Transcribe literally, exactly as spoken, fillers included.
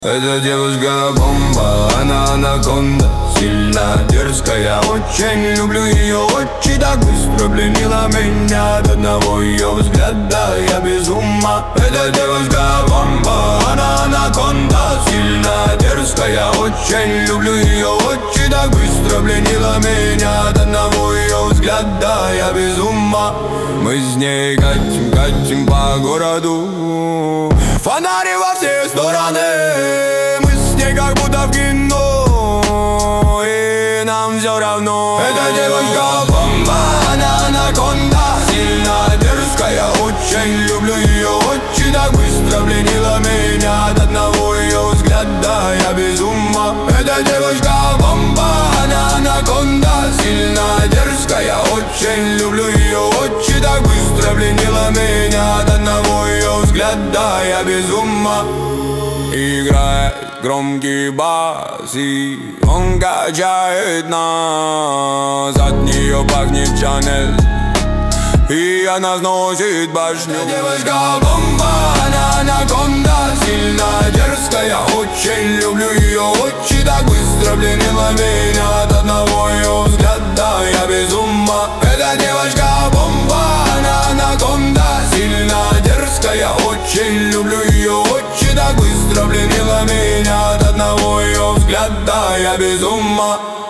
Эта девушка бомба, она анаконда, сильно дерзкая. Очень люблю ее, очень так быстро пленила меня. От одного ее взгляда я без ума. Эта девушка бомба, она анаконда, сильно дерзкая. Очень люблю ее, очень так быстро пленила меня. От одного ее взгляда я без ума. Мы с ней катим, катим по городу, фонари во все стороны. Мы с ней как будто в кино, и нам все равно. Эта девушка бомба, она анаконда, сильно дерзкая. Очень люблю ее, очень так быстро пленила меня. От одного ее взгляда я без ума. Эта девушка бомба, она анаконда, сильно дерзкая. Очень люблю ее, очень так быстро пленила меня. От одного ее взгляда я без ума. Играет громкий бас, и он качает нас. От нее пахнет Шанель, и она сносит башню. Эта девушка бомба, она анаконда, сильно дерзкая. Очень люблю ее, очень так быстро пленила меня. От одного ее взгляда я без ума. Эта девушка бомба, она анаконда, сильно дерзкая. Очень люблю ее, очень так быстро пленила меня. От одного ее взгляда я без ума.